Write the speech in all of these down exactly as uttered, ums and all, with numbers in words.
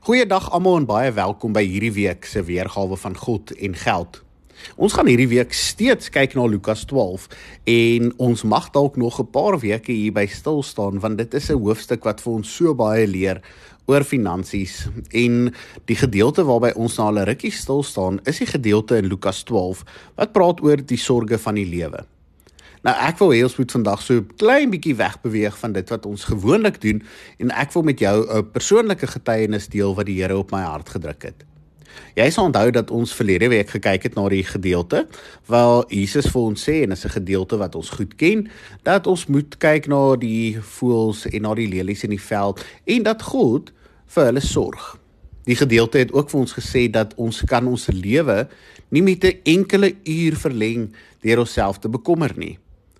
Goeiedag almal en baie welkom by hierdie week se weergawe van God en Geld. Ons gaan hierdie week steeds kyk na Lukas twaalf en ons mag dalk nog 'n paar weke hierby stil staan want dit is 'n hoofstuk wat vir ons so baie leer oor finansies en die gedeelte waarby ons na 'n rukkie stil staan is die gedeelte in Lukas twaalf wat praat oor die sorge van die lewe. Nou ek wil hê ons moet vandag so 'n klein bietjie wegbeweeg van dit wat ons gewoonlik doen en ek wil met jou 'n persoonlike getuienis deel wat die Here op my hart gedruk het. Jy sal onthou dat ons verlede week gekyk het na die gedeelte waar Jesus vir ons sê en is 'n gedeelte wat ons goed ken, dat ons moet kyk na die voëls en na die lelies in die veld en dat God vir hulle sorg. Die gedeelte het ook vir ons gesê dat ons kan ons lewe nie met 'n enkele uur verleng deur onsself te bekommer nie.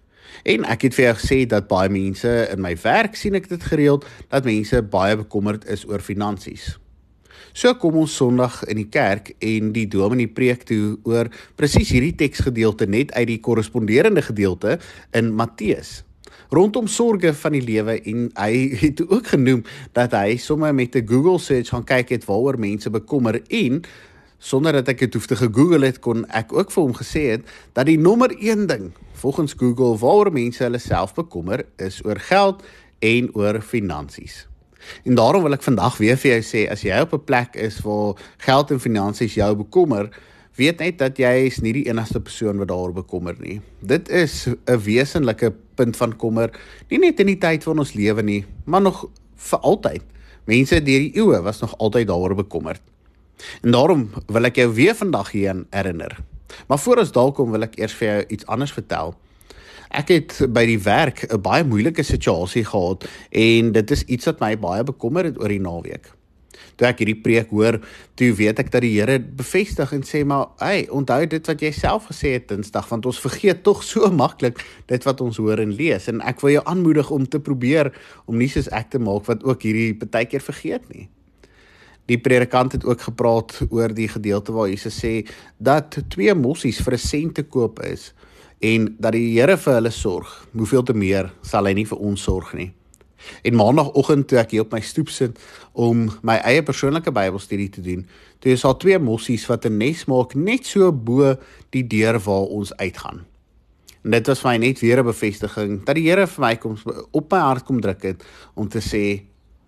En ek het vir jou gesê dat baie mense in my werk sien ek dit gereeld, dat mense baie bekommerd is oor finansies. So kom ons Sondag in die kerk en die dominee preek toe oor presies hierdie teksgedeelte net uit die korresponderende gedeelte in Matteus. Rondom sorge van die lewe en hy het ook genoem dat hy sommer met 'n Google search gaan kyk het waaroor mense bekommer en sonder dat ek het hoef te gegoogel het, kon ek ook vir hom gesê het, dat die nommer een ding, volgens Google, waaroor mense hulle self bekommer, is oor geld en oor finansies. En daarom wil ek vandag weer vir jou sê, as jy op 'n plek is waar geld en finansies jou bekommer, weet net dat jy is nie die enigste persoon wat daaroor bekommer nie. Dit is 'n wesenlike punt van kommer, nie net in die tyd van ons lewe nie, maar nog vir altyd. Mense deur die eeue was nog altyd daaroor bekommerd. En daarom wil ek jou weer vandag hieraan herinner. Maar voor ons daar kom, wil ek eers vir jou iets anders vertel. Ek het by die werk 'n baie moeilike situasie gehad en dit is iets wat my baie bekommer het oor die naweek. Toe ek hierdie preek hoor, toe weet ek dat die Here bevestig en sê, maar hey, onthou dit wat jy self gesê het Dinsdag, want ons vergeet tog so maklik dit wat ons hoor en lees. En ek wil jou aanmoedig om te probeer om nie soos ek te maak wat ook hierdie partykeer vergeet nie. Die predikant het ook gepraat oor die gedeelte waar Jesus sê dat twee mossies vir 'n sent te koop is en dat die Here vir hulle sorg. Hoeveel te meer sal hy nie vir ons sorg nie. En maandagoggend toe ek hier op my stoep sit om my eie persoonlike Bybelstudie te doen, toe is daar twee mossies wat 'n nes maak net so bo die deur waar ons uitgaan. En dit was vir my net weer 'n bevestiging dat die Here vir my kom op my hart kom druk het om te sê,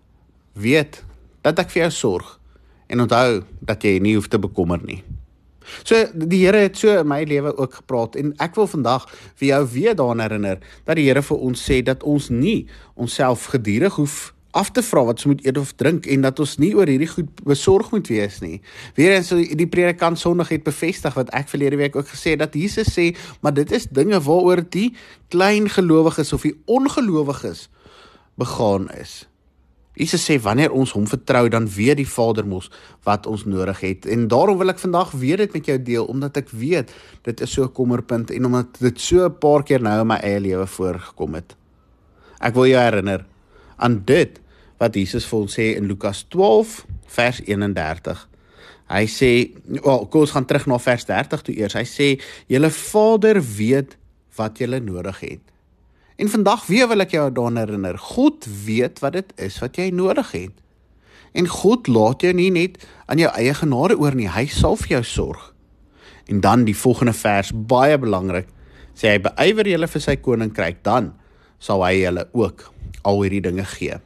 weet dat ek vir jou sorg en onthou dat jy nie hoef te bekommer nie. So die Here het so in my lewe ook gepraat en ek wil vandag vir jou weer daaraan herinner dat die Here vir ons sê dat ons nie onsself gedurig hoef af te vra wat ons moet eet of drink en dat ons nie oor hierdie goed besorg moet wees nie. Weereens so die predikant Sondag het bevestig wat ek verlede week ook gesê dat Jesus sê, maar dit is dinge waaroor die klein gelowiges of die ongelowiges begaan is. Jesus sê, wanneer ons hom vertrou, dan weet die Vader mos wat ons nodig het. En daarom wil ek vandag weer dit met jou deel, omdat ek weet, dit is so 'n kommerpunt, en omdat dit so 'n paar keer nou in my eie lewe voorgekom het. Ek wil jou herinner aan dit, wat Jesus vir ons sê in Lukas twaalf, vers eenendertig. Hy sê, oh, kom ons gaan terug na vers dertig toe eers, hy sê, julle Vader weet wat julle nodig het. En vandag weer wil ek jou daaraan herinner, God weet wat dit is wat jy nodig het. En God laat jou nie net aan jou eie genade oor nie, hy sal vir jou sorg. En dan die volgende vers, baie belangrik, sê hy, beywer julle vir sy koninkryk, dan sal hy julle ook al hierdie dinge gee.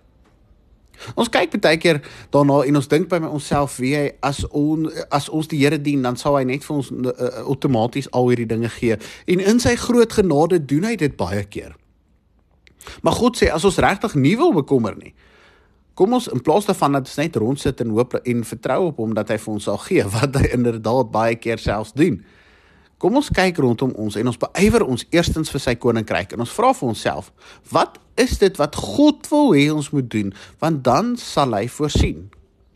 Ons kyk baie keer daarna en ons dink by onsself, wie hy, as, on, as ons die Here dien, dan sal hy net vir ons uh, outomaties al hierdie dinge gee. En in sy groot genade doen hy dit baie keer. Maar God sê, as ons regtig nie wil bekommer nie, kom ons in plaas daarvan dat ons net rondsit en hoop en vertrou op hom dat hy vir ons sal gee, wat hy inderdaad baie keer selfs doen. Kom ons kyk rondom ons en ons beywer ons eerstens vir sy koninkryk en ons vra vir onsself, wat is dit wat God wil hê ons moet doen, want dan sal hy voorsien.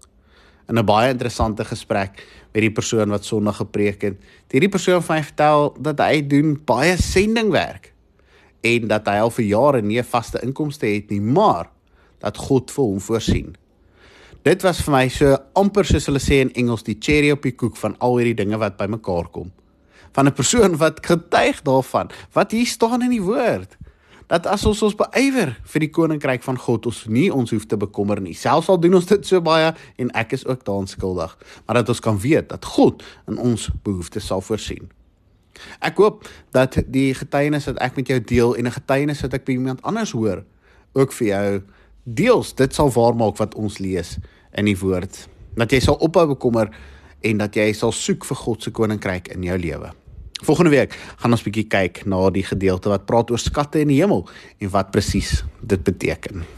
In 'n baie interessante gesprek met die persoon wat Sondag gepreek het, het hierdie persoon van my vertel dat hy doen baie sendingwerk en dat hy al vir jare nie 'n vaste inkomste het nie, maar dat God vir hom voorsien. Dit was vir my so amper soos hulle sê in Engels, die cherry op die koek van al hierdie dinge wat by mekaar kom. Van 'n persoon wat getuig daarvan, wat hier staan in die woord, dat as ons ons beywer vir die koninkryk van God, ons nie ons hoef te bekommer nie. Selfs al doen ons dit so baie, en ek is ook daaraan skuldig, maar dat ons kan weet, dat God in ons behoeftes sal voorsien. Ek hoop dat die getuienis wat ek met jou deel, en 'n getuienis wat ek by iemand anders hoor, ook vir jou deels, dit sal waarmaak wat ons lees in die woord. Dat jy sal ophou bekommer, en dat jy sal soek vir God se koninkryk in jou lewe. Volgende week gaan ons bietjie kyk na die gedeelte wat praat oor skatte in die hemel, en wat presies dit beteken.